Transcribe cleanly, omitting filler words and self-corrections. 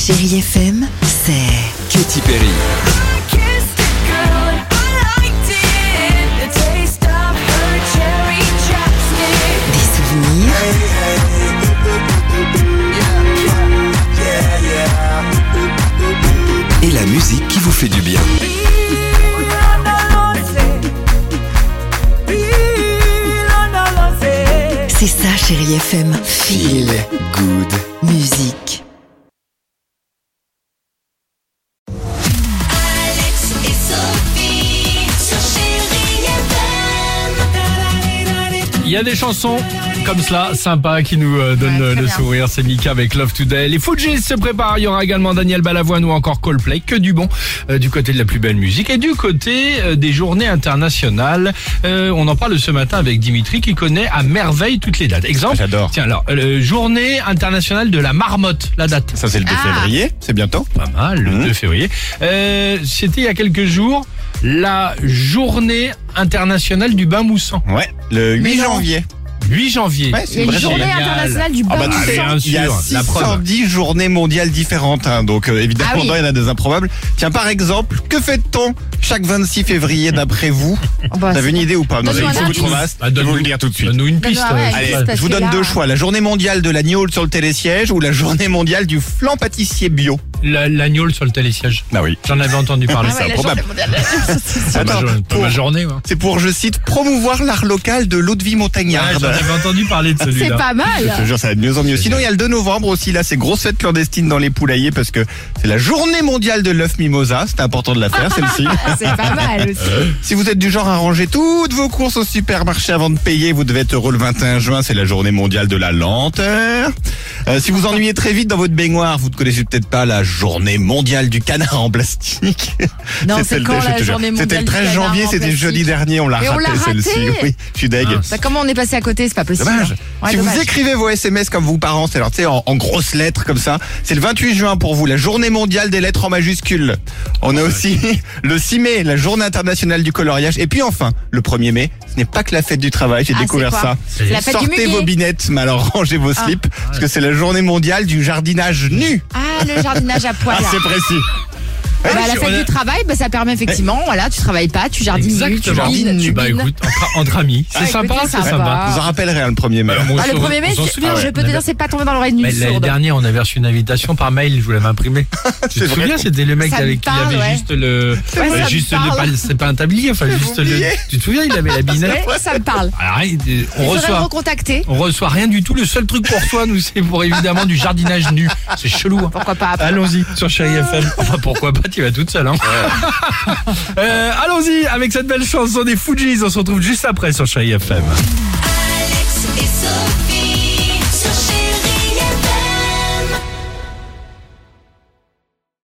Chérie FM, c'est Katy Perry. des souvenirs Et la musique qui vous fait du bien. C'est ça, Chérie FM. Feel Good. musique. Alex et Sophie sur Chérie FM. Il y a des chansons comme cela, sympas, qui nous donnent le sourire. C'est Mika avec Love Today. Les Fujis se préparent. Il y aura également Daniel Balavoine ou encore Coldplay. Que du bon du côté de la plus belle musique. Et du côté des journées internationales, on en parle ce matin avec Dimitri qui connaît à merveille toutes les dates. Exemple, J'adore. tiens alors, journée internationale de la marmotte, la date. Ça, c'est le 2 février, c'est bientôt. Pas mal, le 2 février. C'était il y a quelques jours, la journée internationale du bain moussant. Ouais, le 8 janvier. 8 janvier. Ouais, Il y a une journée internationale du Ah bain bah, tu sais, bien moussant. il y a sûr, la preuve. 610 journées mondiales différentes, hein, donc évidemment, Ah oui. il y en a des improbables. Tiens, par exemple, que fait-on chaque 26 février d'après vous? Oh bah, T'avez c'est- une idée ou pas? Non, Donne-nous c'est un beaucoup indice. trop vaste. Bah, Je vais donne-nous- vous le dire tout de suite. Donne-nous une piste. Donne-nous, ouais, je sais Allez, pas. parce je vous que donne là- deux choix. La journée mondiale de l'agneau sur le télésiège ou la journée mondiale du flan pâtissier bio? L'agneau sur le télésiège. Ah oui. J'en avais entendu parler. Ah ouais, la improbable. journée mondiale de la- C'est Attends, ma journée. Ouais. C'est pour, je cite, promouvoir l'art local de l'eau de vie Ouais, montagnarde. j'en avais entendu parler de C'est celui-là. pas Je mal. te jure, ça va de mieux en mieux. Sinon, il y a le 2 novembre aussi, là, c'est grosse fête clandestine dans les poulaillers parce que c'est la journée mondiale de l'œuf mimosa. C'était important de la faire, celle-ci. C'est pas mal aussi. Si vous êtes du genre à ranger toutes vos courses au supermarché avant de payer, vous devez être heureux le 21 juin, c'est la journée mondiale de la lenteur. Si vous ennuyez très vite dans votre baignoire, vous ne connaissez peut-être pas la journée mondiale du canard en plastique. Non, C'était c'est quand je la te jure, journée C'était mondiale le du 13 canard janvier, en c'était plastique. jeudi dernier, on l'a Et on raté l'a celle-ci. raté. Oui, je suis deg. Mince. Bah, comment on est passé à côté, c'est pas possible. Dommage. Ouais, Si dommage. vous écrivez vos SMS comme vos parents, c'est alors tu sais en grosses lettres comme ça, c'est le 28 juin pour vous, la journée mondiale des lettres en majuscules. On a aussi le 6 mai, la journée internationale du coloriage. Et puis enfin, le 1er mai, ce n'est pas que la fête du travail, j'ai Ah, découvert c'est ça. quoi C'est la fête du Sortez muguet. vos binettes, mais alors rangez vos slips, parce que c'est la journée mondiale du jardinage nu. Ah, le jardinage à poil. Ah, c'est précis. Bah, la on fête a- du travail, bah, ça permet effectivement, voilà, tu travailles pas, tu jardines nu, tu Exactement. jardines, tu Bah bines. écoute, entre amis, c'est Ah, sympa, écoutez, c'est ça sympa. va. Je vous en rappellerai le 1er mai. Moi, Ah, le 1er mai, on s'en souvient, je peux te dire, c'est pas tombé dans l'oreille d'une Mais l'année sourde. dernière, on avait reçu une invitation par mail, je vous l'avais imprimé. Tu te vrai. souviens, c'était le mec Ça me avec qui il parle, avait ouais. juste le. Ouais, ça me juste le. parle. C'est pas un tablier, enfin, juste le. oublié. Tu te souviens, il avait la binette. Ouais, ça me parle. Alors, on Il faudrait me reçoit. recontacter. On reçoit rien du tout. Le seul truc qu'on reçoit, nous, c'est pour évidemment du jardinage nu. C'est chelou. Hein. Pourquoi pas après. Allons-y sur Chérie FM. Enfin, pourquoi pas, tu vas toute seule. Hein. Allons-y avec cette belle chanson des Fujis. On se retrouve juste après sur Chérie FM. Alex et Sophie.